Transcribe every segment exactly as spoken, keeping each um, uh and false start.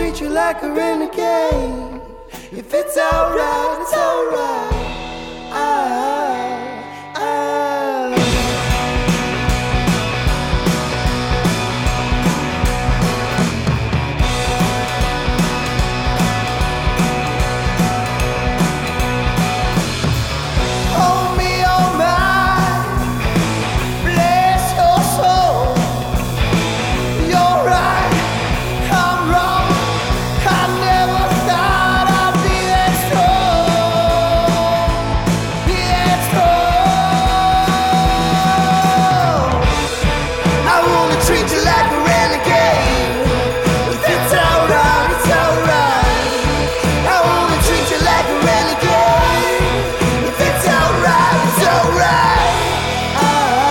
treat you like a renegade. If it's alright, it's alright. I, I. Hold me all night, bless your soul. You're right, I'm wrong. I never thought I'd be that strong, be that strong. I wanna treat you like a renegade. If it's alright, it's alright. I wanna treat you like a renegade. If it's alright, it's alright. I,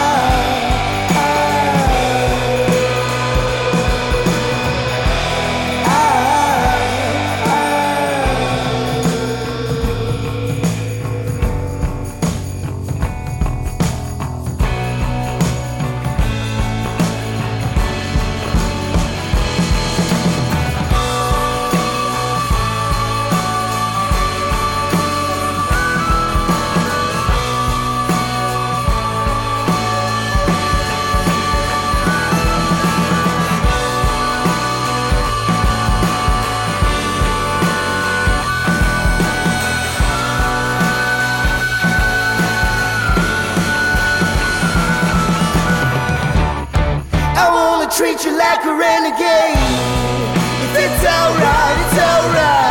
I wanna treat you like a renegade. If it's alright, it's alright.